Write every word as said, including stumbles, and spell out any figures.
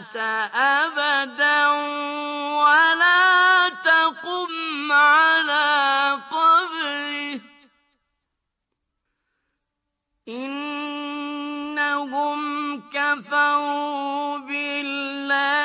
أبدا ولا تقم على قبره إنهم كفروا بالله